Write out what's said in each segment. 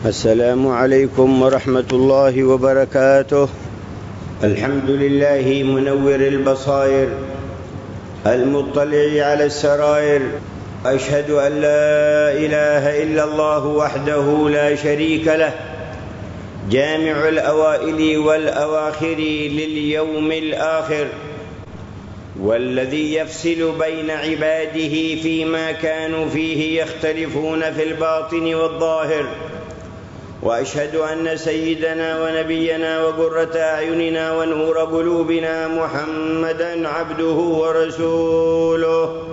السلام عليكم ورحمة الله وبركاته. الحمد لله منور البصائر المطلع على السرائر، أشهد أن لا إله إلا الله وحده لا شريك له، جامع الأوائل والأواخر لليوم الآخر، والذي يفصل بين عباده فيما كانوا فيه يختلفون في الباطن والظاهر. وأشهد أن سيدنا ونبينا وقرة أعيننا ونور قلوبنا محمدًا عبده ورسوله،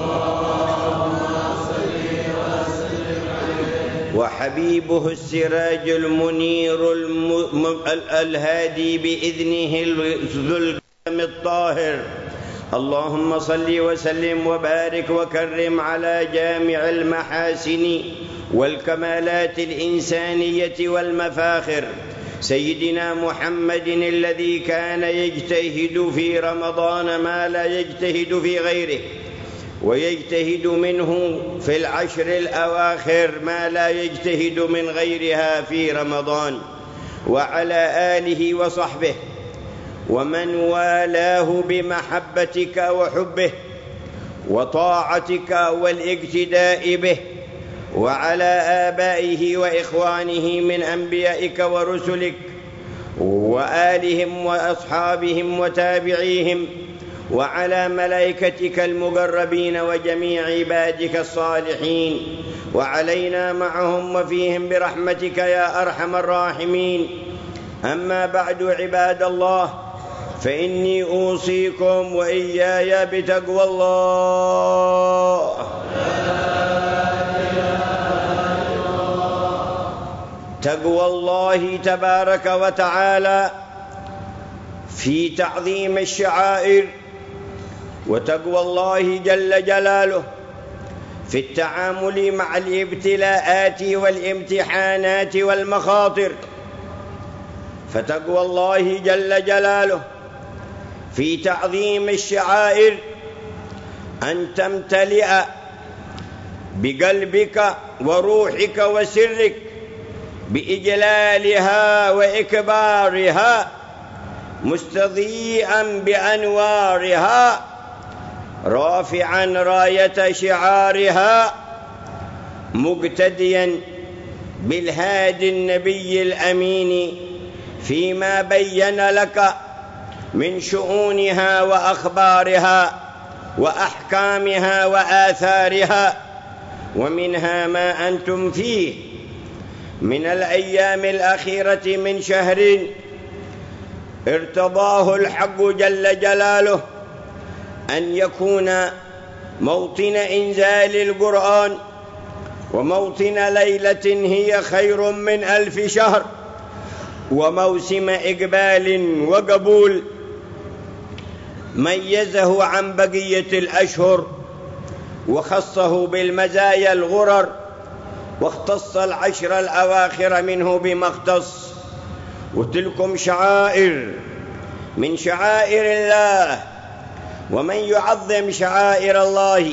وحبيبه السراج المنير الهادي بإذنه ذو الكرم الطاهر. اللهم صل وسلم وبارك وكرم على جامع المحاسن والكمالات الإنسانية والمفاخر، سيدنا محمد الذي كان يجتهد في رمضان ما لا يجتهد في غيره، ويجتهد منه في العشر الأواخر ما لا يجتهد من غيرها في رمضان، وعلى آله وصحبه ومن والاه بمحبتك وحبه وطاعتك والاقتداء به، وعلى آبائه وإخوانه من أنبيائك ورسلك وآلهم وأصحابهم وتابعيهم، وعلى ملائكتك المقربين وجميع عبادك الصالحين، وعلينا معهم وفيهم برحمتك يا أرحم الراحمين. أما بعد، عباد الله، فإني أوصيكم وإياي بتقوى الله. تقوى الله تبارك وتعالى في تعظيم الشعائر، وتقوى الله جل جلاله في التعامل مع الابتلاءات والامتحانات والمخاطر. فتقوى الله جل جلاله في تعظيم الشعائر أن تمتلئ بقلبك وروحك وسرك بإجلالها وإكبارها، مستضيئا بأنوارها، رافعا راية شعارها، مقتديا بالهادي النبي الأمين فيما بين لك من شؤونها وأخبارها وأحكامها وآثارها. ومنها ما أنتم فيه من الأيام الأخيرة من شهر ارتضاه الحق جل جلاله أن يكون موطن إنزال القرآن، وموطن ليلة هي خير من 1000 شهر، وموسم إقبال وقبول ميزه عن بقية الأشهر، وخصه بالمزايا الغرر، واختص العشر الأواخر منه بما اختص. وتلكم شعائر من شعائر الله، ومن يعظم شعائر الله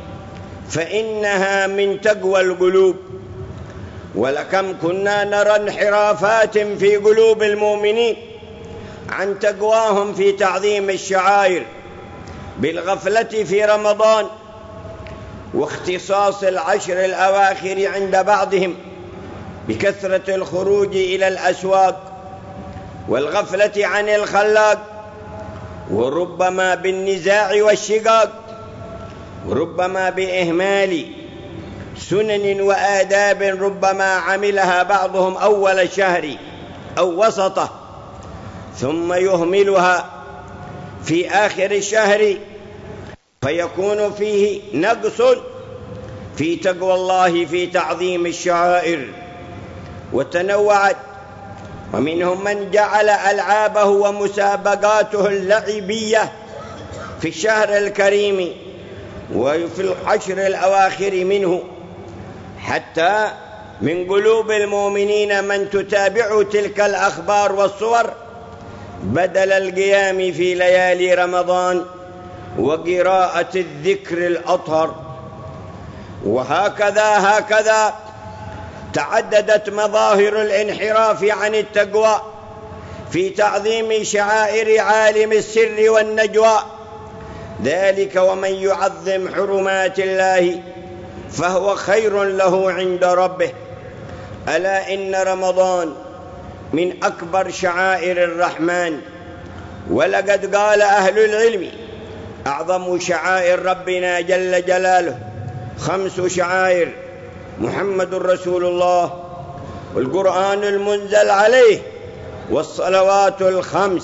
فإنها من تقوى القلوب. ولكم كنا نرى انحرافات في قلوب المؤمنين عن تقواهم في تعظيم الشعائر، بالغفلة في رمضان، واختصاص العشر الأواخر عند بعضهم بكثرة الخروج إلى الأسواق، والغفلة عن الخلاق، وربما بالنزاع والشقاق، وربما بإهمال سنن وآداب ربما عملها بعضهم أول الشهر أو وسطه، ثم يهملها في آخر الشهر، فيكون فيه نقص في تقوى الله في تعظيم الشعائر. وتنوعت، ومنهم من جعل ألعابه ومسابقاته اللعبية في الشهر الكريم وفي العشر الأواخر منه، حتى من قلوب المؤمنين من تتابع تلك الأخبار والصور بدل القيام في ليالي رمضان وقراءة الذكر الأطهر. وهكذا تعددت مظاهر الانحراف عن التقوى في تعظيم شعائر عالم السر والنجوى. ذلك ومن يعظم حرمات الله فهو خير له عند ربه. ألا إن رمضان من أكبر شعائر الرحمن، ولقد قال أهل العلم أعظم شعائر ربنا جل جلاله 5 شعائر: محمد رسول الله، والقرآن المنزل عليه، والصلوات ال5،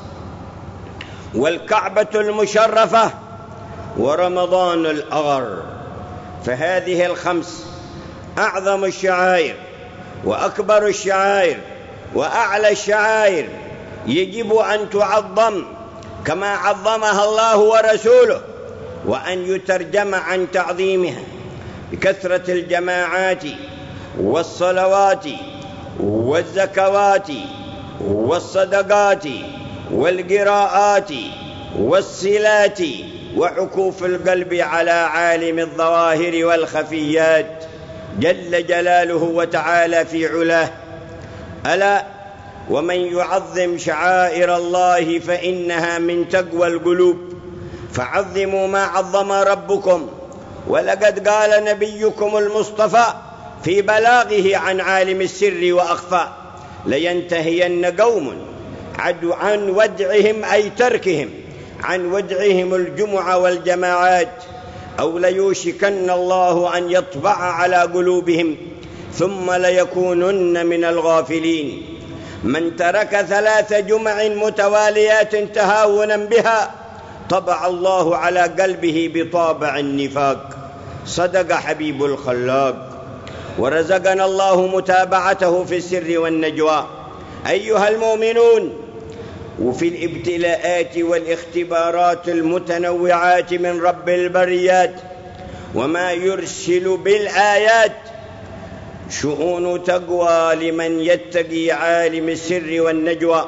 والكعبة المشرفة، ورمضان الأغر. فهذه ال5 أعظم الشعائر وأكبر الشعائر وأعلى الشعائر، يجب أن تعظم كما عظمها الله ورسوله، وأن يترجم عن تعظيمها بكثرة الجماعات والصلوات والزكوات والصدقات والقراءات والصلات وعكوف القلب على عالم الظواهر والخفيات جل جلاله وتعالى في علاه. ألا ومن يعظم شعائر الله فإنها من تقوى القلوب، فعظموا ما عظم ربكم. ولقد قال نبيكم المصطفى في بلاغه عن عالم السر وأخفى: لينتهين قوم عن ودعهم، أي تركهم عن ودعهم الجمع والجماعات، أو ليوشكن الله أن يطبع على قلوبهم ثم ليكونن من الغافلين. من ترك 3 جمع متواليات تهاونا بها طبع الله على قلبه بطابع النفاق. صدق حبيب الخلاق، ورزقنا الله متابعته في السر والنجوى. أيها المؤمنون، وفي الابتلاءات والاختبارات المتنوعات من رب البريات وما يرسل بالآيات شؤون تقوى لمن يتقي عالم السر والنجوى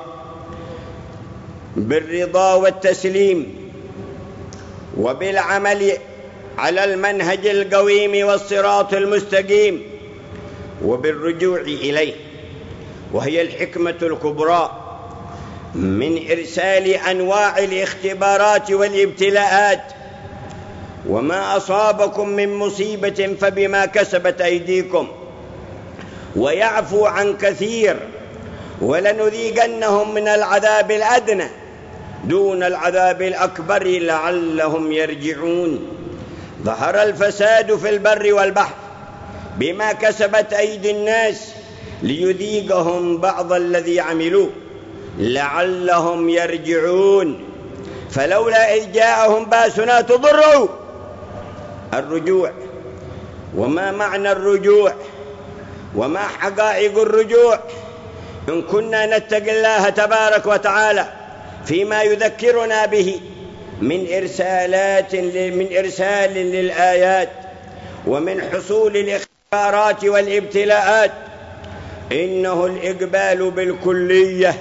بالرضا والتسليم، وبالعمل على المنهج القويم والصراط المستقيم، وبالرجوع إليه. وهي الحكمة الكبرى من إرسال أنواع الاختبارات والابتلاءات. وما أصابكم من مصيبة فبما كسبت أيديكم، ويعفو عن كثير. ولنذيقنهم من العذاب الأدنى دون العذاب الأكبر لعلهم يرجعون. ظهر الفساد في البر والبحر بما كسبت أيدي الناس ليذيقهم بعض الذي عملوه لعلهم يرجعون. فلولا إذ جاءهم باسنا تضرعوا. الرجوع، وما معنى الرجوع وما حقائق الرجوع؟ إن كنا نتقي الله تبارك وتعالى فيما يذكرنا به من إرسال للآيات ومن حصول الاختبارات والابتلاءات، إنه الإقبال بالكلية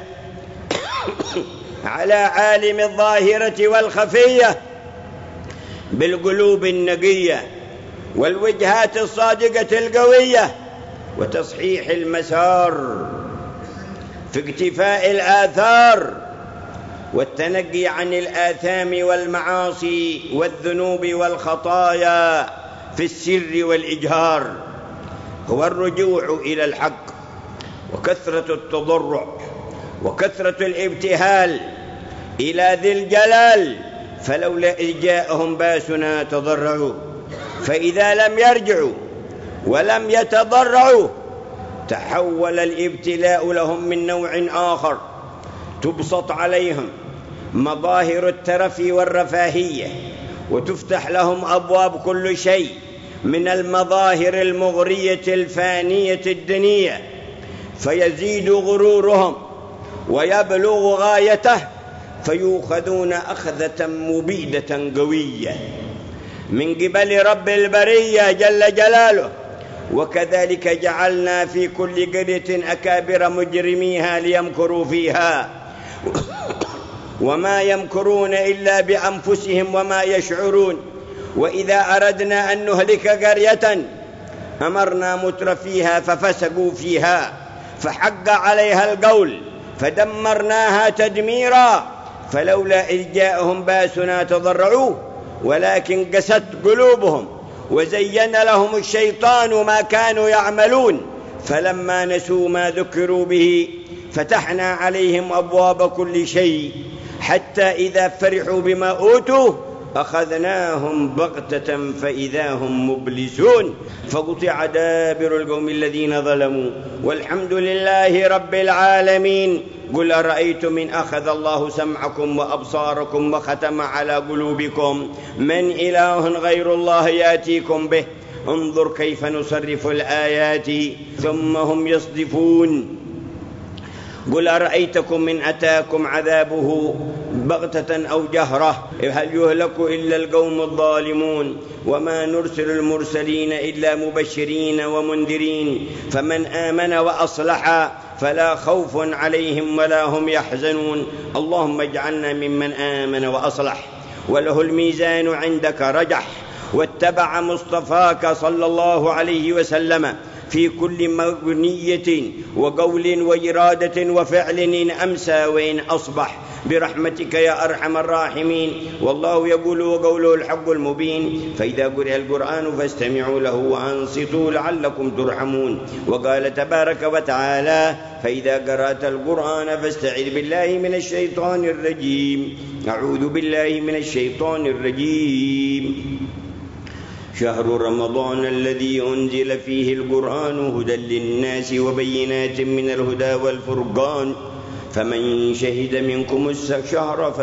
على عالم الظاهرة والخفية بالقلوب النقية والوجهات الصادقة القوية، وتصحيح المسار في اقتفاء الآثار، والتنقي عن الآثام والمعاصي والذنوب والخطايا في السر والإجهار. هو الرجوع إلى الحق، وكثرة التضرع، وكثرة الابتهال إلى ذي الجلال. فلولا إذ جاءهم باسنا تضرعوا. فإذا لم يرجعوا ولم يتضرعوا تحول الابتلاء لهم من نوع آخر، تبسط عليهم مظاهر الترف والرفاهية، وتفتح لهم أبواب كل شيء من المظاهر المغرية الفانية الدنية، فيزيد غرورهم ويبلغ غايته، فيؤخذون أخذة مبيدة قوية من قبل رب البرية جل جلاله. وكذلك جعلنا في كل قرية أكابر مجرميها ليمكروا فيها وما يمكرون إلا بأنفسهم وما يشعرون. وإذا أردنا أن نهلك قرية أمرنا مترفيها ففسقوا فيها فحق عليها القول فدمرناها تدميرا فلولا إذ جاءهم باسنا تضرعوا ولكن قست قلوبهم وزين لهم الشيطان ما كانوا يعملون فلما نسوا ما ذكروا به فتحنا عليهم أبواب كل شيء حتى إذا فرحوا بما أوتوا أخذناهم بغتة فإذا هم مبلسون فقطع دابر القوم الذين ظلموا والحمد لله رب العالمين. قل أرأيتم إن أخذ الله سمعكم وأبصاركم وختم على قلوبكم من إله غير الله يأتيكم به انظر كيف نصرف الآيات ثم هم يصدفون. قل أرأيتكم إن أتاكم عذابه بغتة أو جهرة هل يهلك إلا القوم الظالمون وما نرسل المرسلين إلا مبشرين ومنذرين فمن آمن وأصلح فلا خوف عليهم ولا هم يحزنون. اللهم اجعلنا ممن آمن وأصلح وله الميزان عندك رجح واتبع مصطفاك صلى الله عليه وسلم في كل مغنية وقول وإرادة وفعل إن أمسى وإن أصبح برحمتك يا أرحم الراحمين. والله يقول وقوله الحق المبين فإذا قرئ القرآن فاستمعوا له وأنصتوا لعلكم ترحمون. وقال تبارك وتعالى فإذا قرأت القرآن فاستعذ بالله من الشيطان الرجيم. أعوذ بالله من الشيطان الرجيم. شهر رمضان الذي أنزل فيه القرآن هدى للناس وبينات من الهدى والفرقان فمن شهد منكم الشهر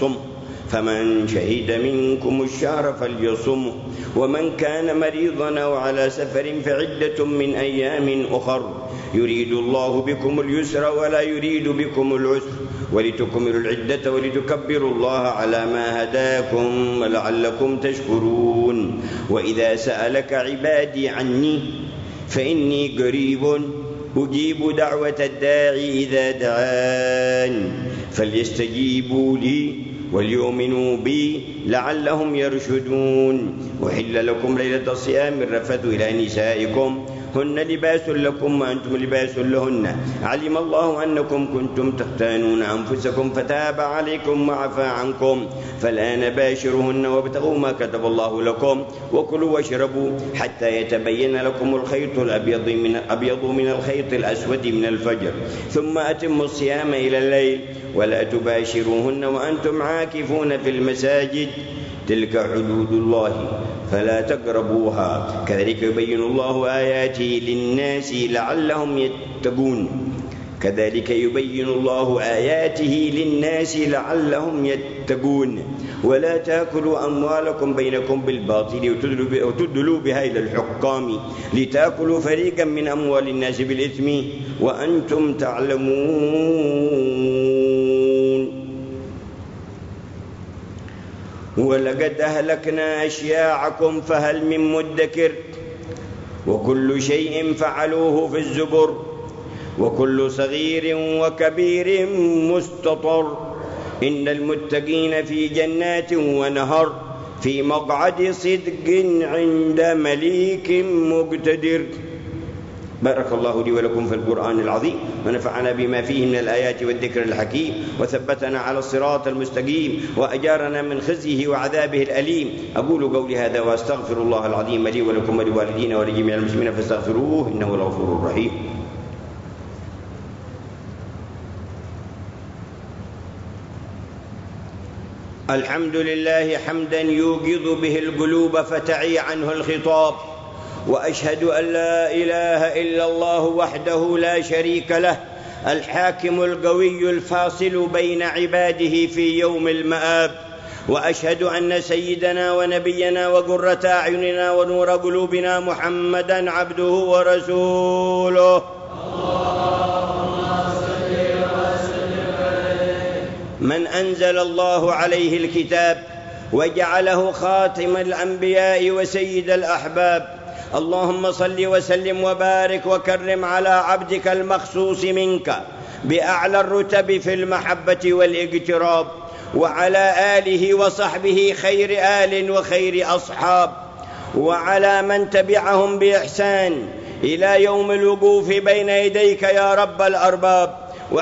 فليصم ومن كان مريضا أو على سفر فعدة من أيام أخر يريد الله بكم اليسر ولا يريد بكم العسر ولتكملوا العدة ولتكبروا الله على ما هداكم ولعلكم تشكرون. وإذا سألك عبادي عني فإني قريب أجيب دعوة الداعي إذا دعان فليستجيبوا لي وليؤمنوا بي لعلهم يرشدون. أحل لكم ليلة الصيام الرفث إلى نسائكم هن لباس لكم وأنتم لباس لهن علم الله أنكم كنتم تختانون أنفسكم فتاب عليكم وعفى عنكم فالآن باشرهن وابتغوا ما كتب الله لكم وكلوا واشربوا حتى يتبين لكم الخيط الأبيض من الخيط الأسود من الفجر ثم أتموا الصيام إلى الليل ولا تباشروهن وأنتم عاكفون في المساجد تلك حدود الله فلا تقربوها كذلك يبين الله آياته للناس لعلهم يتقون. ولا تأكلوا أموالكم بينكم بالباطل وتدلوا بها إلى الحكام لتأكلوا فريقا من أموال الناس بالإثم وأنتم تعلمون. ولقد أهلكنا أشياعكم فهل من مدكر وكل شيء فعلوه في الزبر وكل صغير وكبير مستطر إن المتقين في جنات ونهر في مقعد صدق عند مليك مقتدر. بارك الله لي ولكم في القرآن العظيم ونفعنا بما فيه من الآيات والذكر الحكيم وثبتنا على الصراط المستقيم وأجارنا من خزيه وعذابه الأليم. أقول قولي هذا وأستغفر الله العظيم لي ولكم ولوالدينا ولجميع المسلمين فاستغفروه إنه الغفور الرحيم. الحمد لله حمدا يوقظ به القلوب فتعي عنه الخطاب وأشهد أن لا إله إلا الله وحده لا شريك له الحاكم القوي الفاصل بين عباده في يوم المآب. وأشهد أن سيدنا ونبينا وقرة أعيننا ونور قلوبنا محمدا عبده ورسوله من أنزل الله عليه الكتاب وجعله خاتم الأنبياء وسيد الأحباب. اللهم صل وسلم وبارك وكرم على عبدك المخصوص منك بأعلى الرتب في المحبة والاقتراب وعلى آله وصحبه خير آل وخير أصحاب وعلى من تبعهم بإحسان إلى يوم الوقوف بين يديك يا رب الأرباب،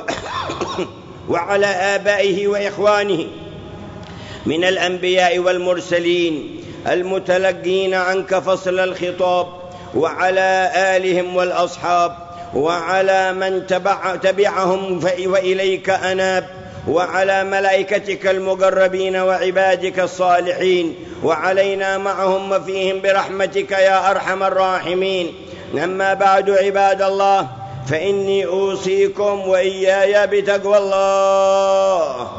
وعلى آبائه وإخوانه من الأنبياء والمرسلين المتلقين عنك فصل الخطاب، وعلى آلهم والأصحاب، وعلى من تبعهم وإليك أناب، وعلى ملائكتك المقربين وعبادك الصالحين، وعلينا معهم وفيهم برحمتك يا أرحم الراحمين. أما بعد عباد الله، فإني أوصيكم وإياي بتقوى الله.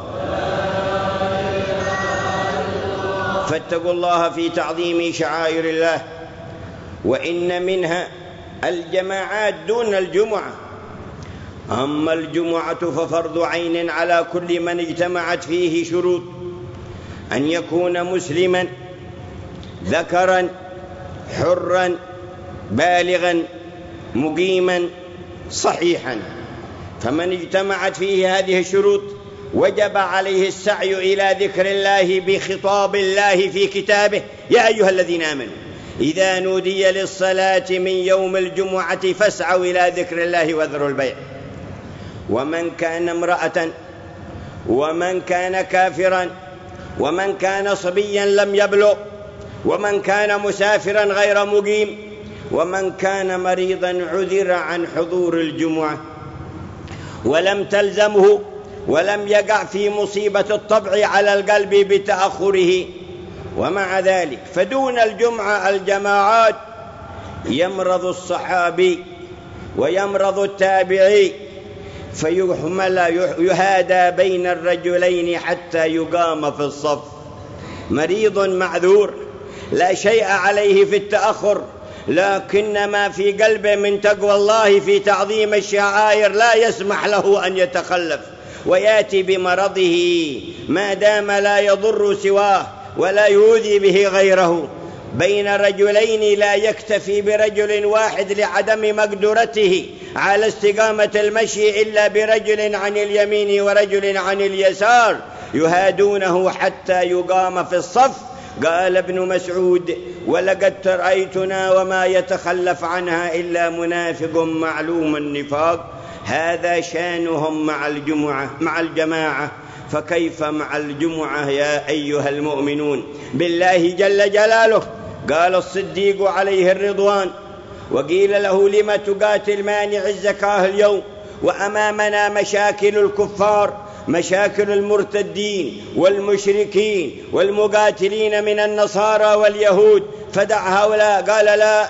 فاتقوا الله في تعظيم شعائر الله، وإن منها الجماعات دون الجمعة. أما الجمعة ففرض عين على كل من اجتمعت فيه شروط: أن يكون مسلما ذكرا حرا بالغا مقيما صحيحا. فمن اجتمعت فيه هذه الشروط وجب عليه السعي إلى ذكر الله بخطاب الله في كتابه: يا أيها الذين آمنوا إذا نودي للصلاة من يوم الجمعة فاسعوا إلى ذكر الله وذروا البيع. ومن كان امرأة، ومن كان كافرا، ومن كان صبيا لم يبلغ، ومن كان مسافرا غير مقيم، ومن كان مريضا عذر عن حضور الجمعة ولم تلزمه ولم يقع في مصيبة الطبع على القلب بتأخره. ومع ذلك فدون الجمعة الجماعات يمرض الصحابي ويمرض التابعي، فيحمل يهادى بين الرجلين حتى يقام في الصف. مريض معذور لا شيء عليه في التأخر، لكن ما في قلبه من تقوى الله في تعظيم الشعائر لا يسمح له أن يتخلف ويأتي بمرضه ما دام لا يضر سواه ولا يؤذي به غيره. بين رجلين لا يكتفي برجل واحد لعدم مقدرته على استقامة المشي إلا برجل عن اليمين ورجل عن اليسار يهادونه حتى يقام في الصف. قال ابن مسعود: ولقد رأيتنا وما يتخلف عنها إلا منافق معلوم النفاق. هذا شانهم مع الجماعة، فكيف مع الجمعة يا أيها المؤمنون بالله جل جلاله؟ قال الصديق عليه الرضوان: وقيل له: لم تقاتل مانع الزكاة اليوم وأمامنا مشاكل الكفار، مشاكل المرتدين والمشركين والمقاتلين من النصارى واليهود، فدع هؤلاء. قال: لا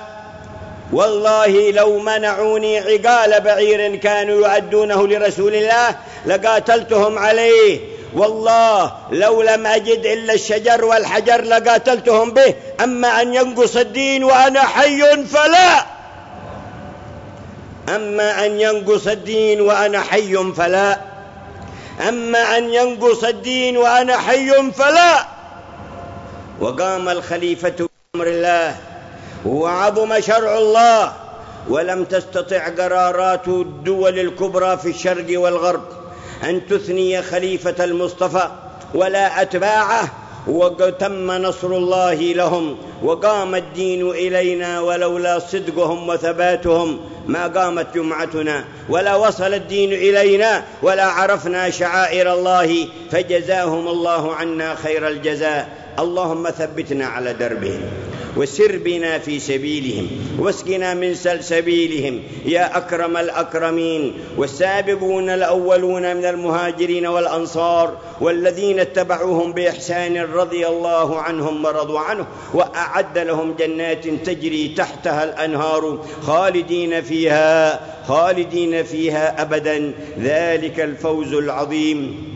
والله لو منعوني عقال بعير كانوا يؤدونه لرسول الله لقاتلتهم عليه، والله لو لم أجد إلا الشجر والحجر لقاتلتهم به. أما أن ينقص الدين وأنا حي فلا، أما أن ينقص الدين وأنا حي فلا، أما أن ينقص الدين وأنا حي فلا. وقام الخليفة بأمر الله وعظم شرع الله، ولم تستطع قرارات الدول الكبرى في الشرق والغرب أن تثني خليفة المصطفى ولا أتباعه، وتم نصر الله لهم وقام الدين إلينا، ولولا صدقهم وثباتهم ما قامت جمعتنا ولا وصل الدين إلينا ولا عرفنا شعائر الله، فجزاهم الله عنا خير الجزاء. اللهم ثبتنا على دربهم وسر بنا في سبيلهم واسقنا من سلسبيلهم يا أكرم الأكرمين. والسابقون الأولون من المهاجرين والأنصار والذين اتبعوهم بإحسان رضي الله عنهم ورضوا عنه، وأعد لهم جنات تجري تحتها الأنهار خالدين فيها أبدا، ذلك الفوز العظيم.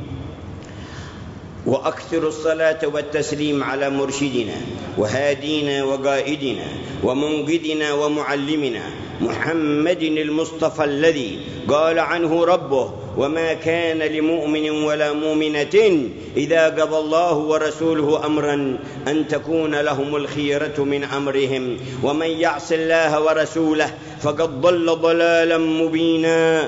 وأكثر الصلاة والتسليم على مرشدنا وهادينا وقائدنا ومنقذنا ومعلمنا محمد المصطفى، الذي قال عنه ربه: وما كان لمؤمن ولا مؤمنة إذا قضى الله ورسوله أمرا أن تكون لهم الخيرة من أمرهم ومن يعص الله ورسوله فقد ضل ضلالا مبينا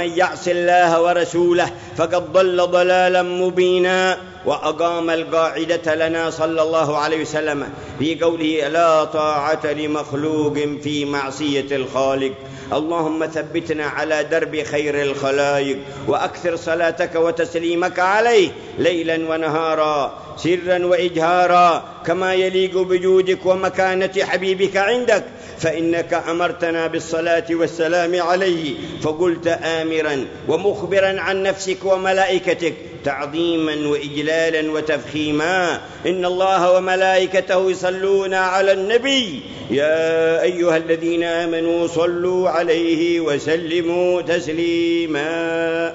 فقد ضل ضلالا مبينا. وأقام القاعدة لنا صلى الله عليه وسلم في قوله لا طاعة لمخلوق في معصية الخالق. اللهم ثبتنا على درب خير الخلائق وأكثر صلاتك وتسليمك عليه ليلا ونهارا سرا وإجهارا كما يليق بجودك ومكانة حبيبك عندك، فإنك أمرتنا بالصلاة والسلام عليه فقلت آمرا ومخبرا عن نفسك وملائكتك تعظيما وإجلالا وتفخيما إن الله وملائكته يصلون على النبي يا أيها الذين آمنوا صلوا عليه وسلموا تسليما.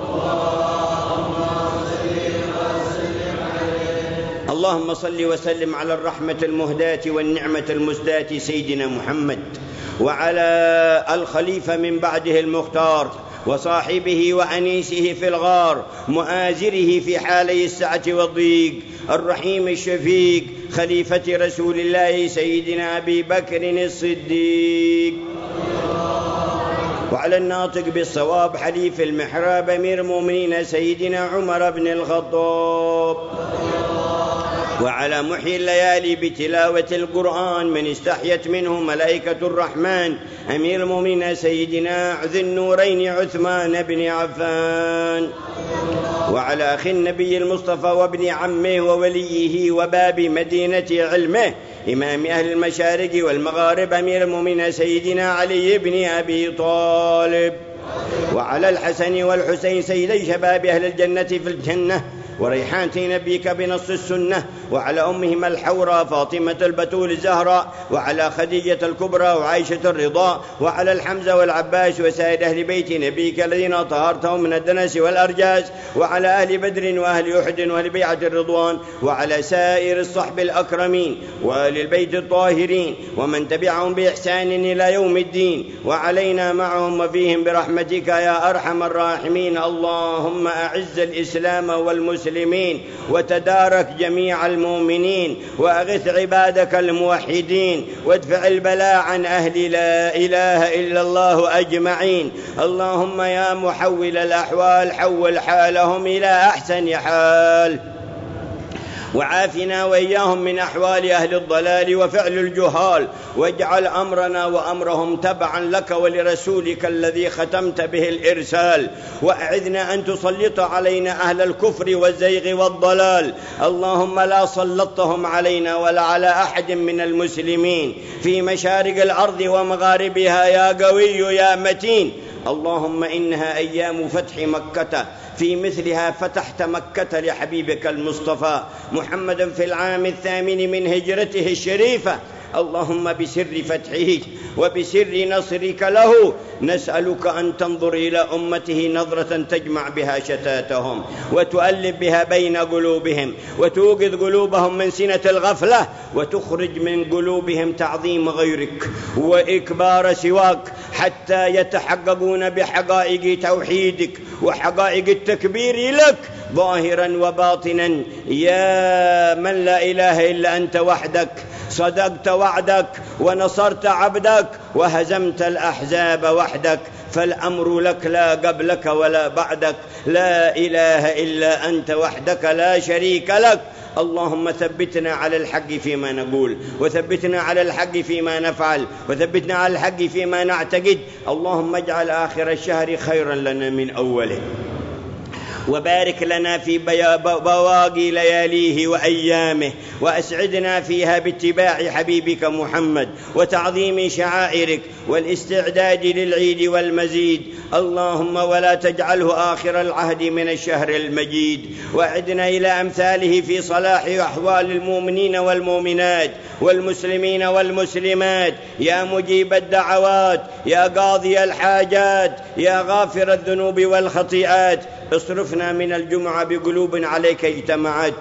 اللهم صل وسلم على الرحمة المهداة والنعمة المزداة سيدنا محمد وعلى الخليفة من بعده المختار وصاحبه وأنيسه في الغار مؤازره في حالي السعة والضيق الرحيم الشفيق خليفة رسول الله سيدنا أبي بكر الصديق وعلى الناطق بالصواب حليف المحراب أمير المؤمنين سيدنا عمر بن الخطاب وعلى محيي الليالي بتلاوة القرآن من استحيت منه ملائكة الرحمن أمير المؤمنين سيدنا ذي النورين عثمان بن عفان وعلى أخي النبي المصطفى وابن عمه ووليه وباب مدينة علمه إمام أهل المشارق والمغارب أمير المؤمنين سيدنا علي بن أبي طالب وعلى الحسن والحسين سيدي شباب أهل الجنة في الجنة وريحانة نبيك بنص السنة وعلى أمهما الحوراء فاطمة البتول الزهراء وعلى خديجة الكبرى وعائشة الرضا وعلى الحمزة والعباس وسائر أهل بيت نبيك الذين طهرتهم من الدنس والأرجاس وعلى أهل بدر وأهل أحد وأهل بيعة الرضوان وعلى سائر الصحب الأكرمين وأهل البيت الطاهرين ومن تبعهم بإحسان إلى يوم الدين وعلينا معهم وفيهم برحمتك يا أرحم الراحمين. اللهم أعز الإسلام والمسلمين وتدارك جميع المؤمنين وأغث عبادك الموحدين وادفع البلاء عن أهل لا إله إلا الله أجمعين. اللهم يا محول الأحوال حول حالهم إلى أحسن حال وعافنا وإياهم من أحوال أهل الضلال وفعل الجهال واجعل أمرنا وأمرهم تبعا لك ولرسولك الذي ختمت به الإرسال وأعذنا أن تسلط علينا أهل الكفر والزيغ والضلال. اللهم لا سلطتهم علينا ولا على أحد من المسلمين في مشارق الأرض ومغاربها يا قوي يا متين. اللهم إنها أيام فتح مكة في مثلها فتحت مكة لحبيبك المصطفى محمد في العام 8 من هجرته الشريفة. اللهم بسر فتحه وبسر نصرك له نسألك أن تنظر إلى أمته نظرة تجمع بها شتاتهم وتؤلف بها بين قلوبهم وتوقظ قلوبهم من سنة الغفلة وتخرج من قلوبهم تعظيم غيرك وإكبار سواك حتى يتحققون بحقائق توحيدك وحقائق التكبير لك ظاهرا وباطنا يا من لا إله إلا أنت وحدك صدقت وعدك ونصرت عبدك وهزمت الأحزاب وحدك فالأمر لك لا قبلك ولا بعدك لا إله إلا أنت وحدك لا شريك لك. اللهم ثبتنا على الحق فيما نقول وثبتنا على الحق فيما نفعل وثبتنا على الحق فيما نعتقد. اللهم اجعل آخر الشهر خيرا لنا من أوله وبارك لنا في بواقي لياليه وأيامه وأسعدنا فيها باتباع حبيبك محمد وتعظيم شعائرك والاستعداد للعيد والمزيد. اللهم ولا تجعله آخر العهد من الشهر المجيد وأعدنا إلى أمثاله في صلاح أحوال المؤمنين والمؤمنات والمسلمين والمسلمات يا مجيب الدعوات يا قاضي الحاجات يا غافر الذنوب والخطيئات. اصرفنا من الجمعة بقلوب عليك اجتمعت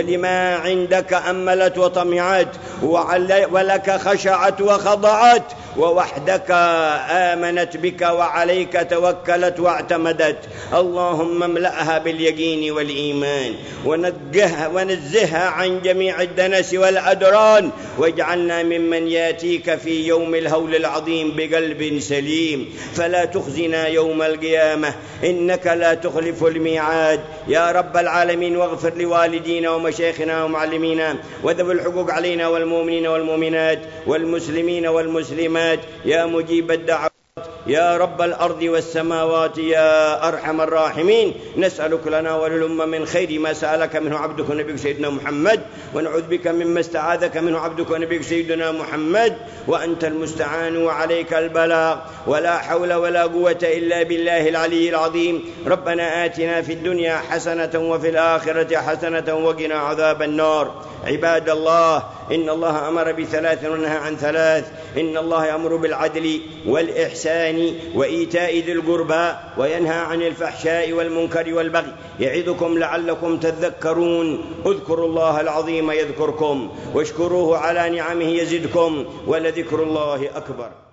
ولما عندك أملت وطمعت ولك خشعت وخضعت ووحدك آمنت بك وعليك توكلت واعتمدت. اللهم املأها باليقين والإيمان ونزهها عن جميع الدنس والأدران، واجعلنا ممن ياتيك في يوم الهول العظيم بقلب سليم، فلا تخزنا يوم القيامة إنك لا تخلف الميعاد يا رب العالمين. واغفر لوالدينا ومشايخنا ومعلمينا وذوي الحقوق علينا والمؤمنين والمؤمنات والمسلمين والمسلمات يا مجيب الدعوات يا رب الأرض والسماوات يا أرحم الراحمين. نسألك لنا وللأمة من خير ما سألك منه عبدك ونبيك سيدنا محمد، ونعوذ بك مما استعاذك منه عبدك ونبيك سيدنا محمد، وأنت المستعان وعليك البلاغ، ولا حول ولا قوة إلا بالله العلي العظيم. ربنا آتنا في الدنيا حسنة وفي الآخرة حسنة وقنا عذاب النار. عباد الله، إن الله أمر بثلاث ونهى عن ثلاث. إن الله يأمر بالعدل والإحسان وإيتاء ذي القربى وينهى عن الفحشاء والمنكر والبغي يعظكم لعلكم تذكرون. اذكروا الله العظيم يذكركم واشكروه على نعمه يزدكم ولذكر الله أكبر.